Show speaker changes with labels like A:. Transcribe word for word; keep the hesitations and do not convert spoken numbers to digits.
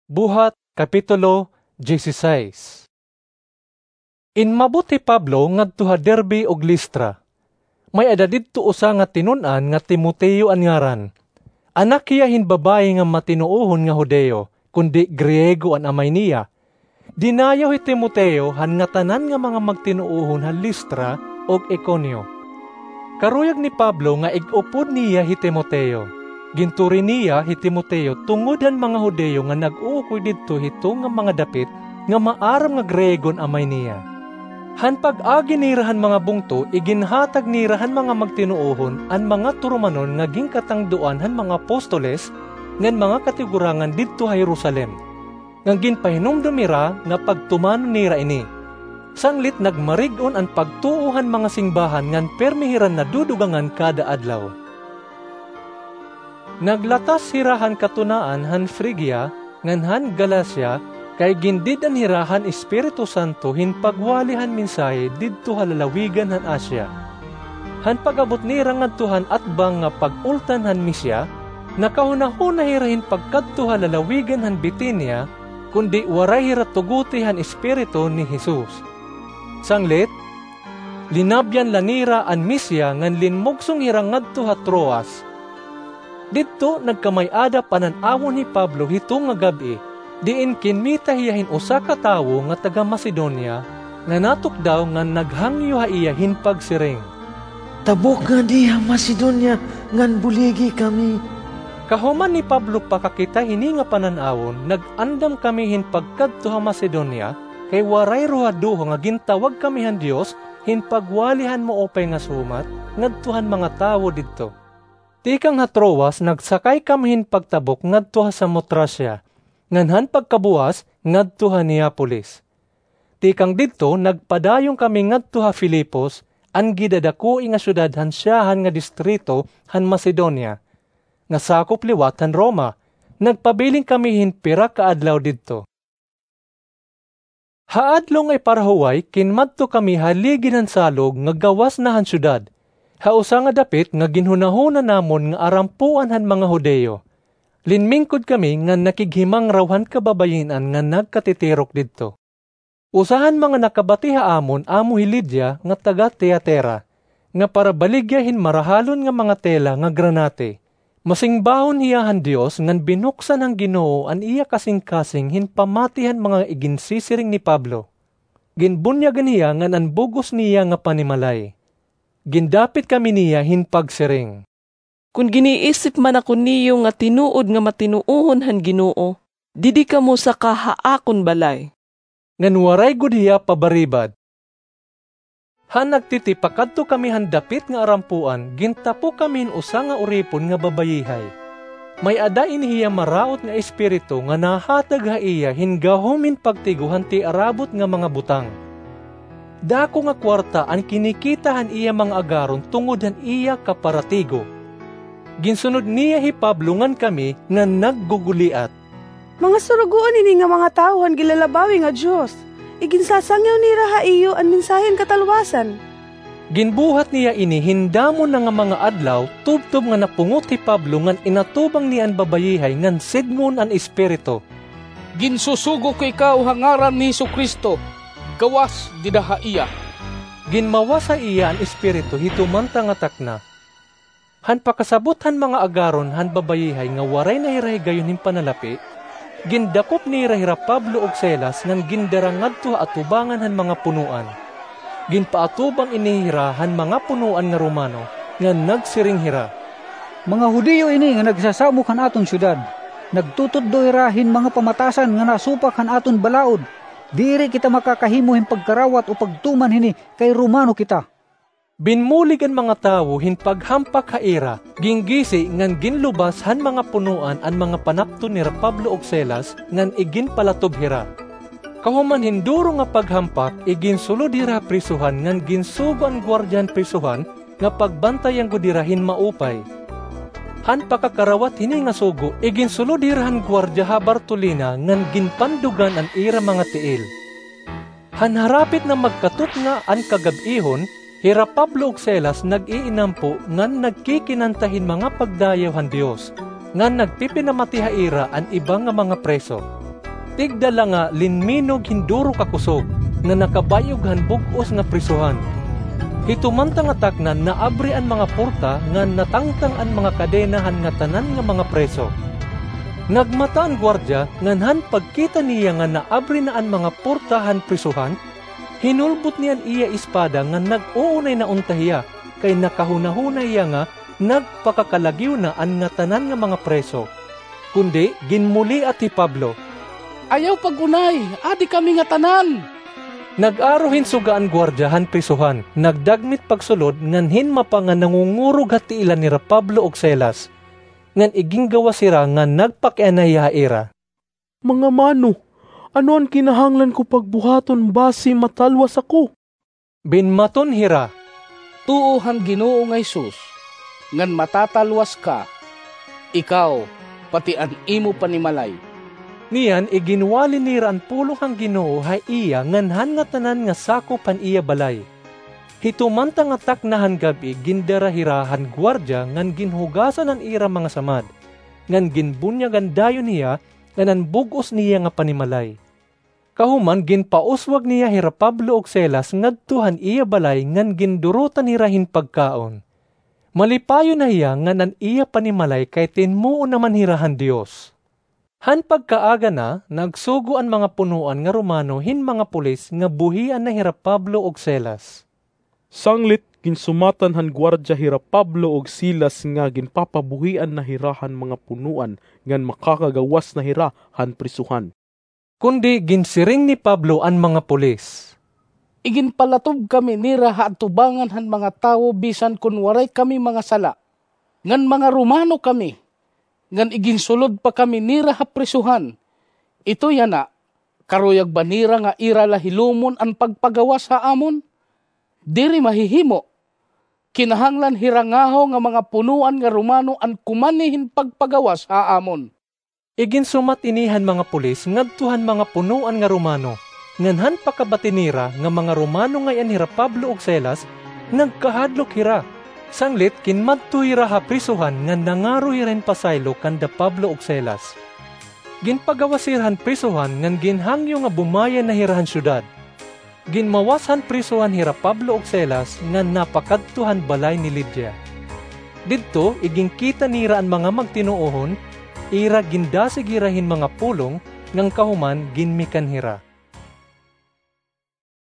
A: Buhat Kapitulo diyesisayis. Inmabuti Pablo ngadto ha Derbe og Listra. May ada didto usa nga tinun-an nga Timoteo an ngaran. Anak iya hin babae nga matinuohon nga Hudeo, kundi Griego an amay niya. Dinayaw hi Timoteo han nga tanan nga mga magtinuohon ha Listra og Iconio. Karuyag ni Pablo nga ig-upod niya hi Timoteo. Ginturi niya hi Timoteo tungod han mga Hudeo nga nag-uukoy didto hito nga mga dapit nga maaram nga Gregon amay niya. Han pag-agi nirahan mga bungto iginhatag nirahan mga magtinuohon an mga turumanon nga gingkatangduan han mga apostoles ngan mga katigurangan didto ha Jerusalem. Nga ginpahinumdumira nga pagtumanon nira ini. Sanglit nagmarig-on an pagtuuhan mga singbahan ngan permihiran na dudugangan kada adlaw. Naglatas hirahan katunaan han Phrygia ngan han Galacia kay gindidan hirahan Espiritu Santo hin pagwalihan mensahe didto ha lalawigan han Asia. Han pagabot nira ngadto han atbang nga pag-ultan han Misia, nakahunahuna hirahin pagkadto ha lalawigan han Bitinia, kundi waray hira tuguti han Espiritu ni Jesus. Sanglit, linabyan lanira an Misia ngan linmugsong hira ngadto ha Troas. Dito nagkamay-ada panan-awon ni Pablo hito nga gabi, diin kinmita hiyahin usa ka tawo nga taga Macedonia, nga natuk daw nga naghangyo ha iya hin pagsiring.
B: Tabok nga diha Macedonia, ngan buligi kami.
A: Kahuman ni Pablo pakakita hini nga panan-awon, nag-andam kami hin pagkadto ha Macedonia, kay waray ruhaduho nga gintawag kami han Dios hin pagwalihan mo opay nga sumat, ngadtuhan mga tawo didto. Tikang ha Troas nagsakay kamihin pagtabok ngadto ha Samotracia, nganhan pagkabuas ngadto ha Neapolis. Tikang didto nagpadayong kami ngadto ha Filipos, an gidadakui nga syudad han siyahan nga distrito han Macedonia, nga sakop liwat han Roma. Nagpabiling kamihin pira ka adlaw didto. Haadlong ay parahuway kinmadto kami haligi han salog nga gawas na han syudad. Hausa nga dapit nga ginhunahuna namon nga arampuan han mga Hudeo. Linmingkod kami nga nakighimang rawhan kababayinan nga nagkatitirok didto. Usahan mga nakabati ha amon amo hi Lydia nga taga Teatera, nga para baligyahin marahalon nga mga tela nga granate. Masingbahon hiya han Dios ngan binuksan ang Ginoo an iya kasing-kasing hin pamatihan mga iginsisiring ni Pablo. Ginbunyagan hiya ngan an bugos niya nga panimalay. Gindapit kami niya hin pagsiring.
C: Kung giniisip man ako niyo nga tinuod nga matinuuhon han Ginoo, didi ka mo sa kahaakon balay.
A: Ngan waray gud hiya pabaribad. Han nagtiti pakadto kami han dapit nga arampuan, gintapo kami hin usa nga uripon nga babayihay. May ada inihiya maraot nga espiritu nga nahatag ha iya hin gahom hin pagtiguhan ti arabot nga mga butang. Dako nga kwarta ang kinikitahan iya mga agaron tungod han iya kaparatigo. Ginsunod niya hi Pablo ngan kami nga nagguguliat.
D: Mga surugoan ini nga mga tao han gilalabawi nga Diyos. Iginsasangyaw ni raha iyo ang mensahen katalwasan.
A: Ginbuhat niya ini hindamon na nga mga adlaw tubtob nga napungot hi Pablo ngan inatubang niya ang babayihay ngan sidngon ang espiritu.
E: Ginsusugo ko ikaw hangaran ni Jesucristo. Gawas didaha iya.
A: Ginmawasa iya ang espiritu hitumanta nga takna. Han pakasabot han mga agaron han babayihay nga waray na hirahay gayon hin panalapi, gindakop ni Rahira Pablo og Selas ngan gindarangad to atubangan han mga punuan. Ginpaatubang inihira han mga punuan nga Romano nga nagsiring hira.
F: Mga Hudyo ini nga nagsasamok han aton syudad, nagtutod do hirahin mga pamatasan nga nasupak han aton balaod. Diri kita makakahimo hin pagkarawat o pagtuman hini kay Romano kita.
A: Binmulig ang mga tawo hin paghampak haira, ginggisi ngan ginlubas han mga punuan an mga panapto ni Pablo og Selas ngan igin palatob hira. Kahuman hinduro nga paghampak igin sulod hira prisuhan ngan ginsugo ang gwardyan prisuhan nga pagbantayang gudirahin maupay. Han pakakarawat hini nga sugo, igin sulod hirahan gwardya ha Bartolina ngan ginpandugan ang ira mga tiil. Han harapit na magkatot nga an kagabihon, hira Pablo og Selas nag-iinampo ngan nagkikinantahin mga pagdayaw han Dios, ngan nagpipinamatiha ira ang ibang nga mga preso. Tigdala nga linminog hinduro kakusog, nga nakabayog han bug-os nga prisuhan. Hitumantang atak na naabri ang mga porta nga natangtang ang mga kadenahan nga tanan nga mga preso. Nagmata ang gwardya nganhan pagkita niya nga naabri na ang mga porta han prisuhan, hinulbot niyan iya espada nga nag-uunay na untahiya, kay nakahunahunay iya nga nagpakakalagyo na ang nga tanan nga mga preso. Kundi ginmuli at ti Pablo.
E: Ayaw pagunay, adi kami nga tanan.
A: Nag-arohin suga ang gwardya han prisuhan, nagdagmit pagsulod nganhin mapa nga nangungurog hati ilan ni Pablo og Silas. Ngan iging gawa sira nga nagpakianaya ira.
G: Mga mano, ano ang kinahanglan ko pagbuhaton basi matalwas ako?
A: Binmaton hira.
E: Tuuhan Ginoo nga Jesus, ngan matatalwas ka, ikaw, pati an imo panimalay.
A: Niyan iginwali nira ang pulong ang Ginoo hay iya nganhan nga tanan nga sakopan iya balay. Hitumanta nga taknahan gabi gindarahirahan gwardya ngan ginhugasan ang ira mga samad, ngan ginbunyagan dayon niya ngan bugos niya nga panimalay. Kahuman ginpauswag niya hira Pablo og Silas ngadtuhan iya balay ngan gindurutan hirahin pagkaon. Malipayo na iya ngan an iya panimalay kay tinmuo naman hirahan Dios. Han pagkaaga na, nagsugo ang mga punuan nga Romano hin mga pulis nga buhian na hira Pablo og Silas.
G: Sanglit ginsumatan han gwardya hira Pablo og Silas nga ginpapabuhian na hirahan mga punuan ngan makakagawas na hira han prisuhan.
A: Kundi ginsiring ni Pablo ang mga pulis.
E: Iginpalatob kami nira haatubangan han mga tawo bisan kun waray kami mga sala. Ngan mga Romano kami. Ngan iginsulod pa kami nira ha prisuhan. Ito yana, karuyag ba nira nga ira lahilumon ang pagpagawas ha amon? Diri mahihimo. Kinahanglan hirangaho nga mga punuan nga Romano ang kumanihin pagpagawas ha amon.
A: Iginsumat inihan mga pulis ngadtuhan mga punuan nga Romano. Nganhan pakabatinira nga mga Romano ngayon hira Pablo og Silas nagkahadlok hira. Sanglit kinmadto hira ha prisuhan nga nangaro hiren pasaylo kanda Pablo og Silas. Ginpagawasirhan prisuhan ngan ginhangyo nga bumayan na hirahan syudad. Ginmawasan prisuhan hira Pablo og Silas nga napakadtuhan balay ni Lydia. Didto igingkita nira ang mga magtinuohon, ira gindasig hirahin mga pulong ngang kahuman ginmikan hira.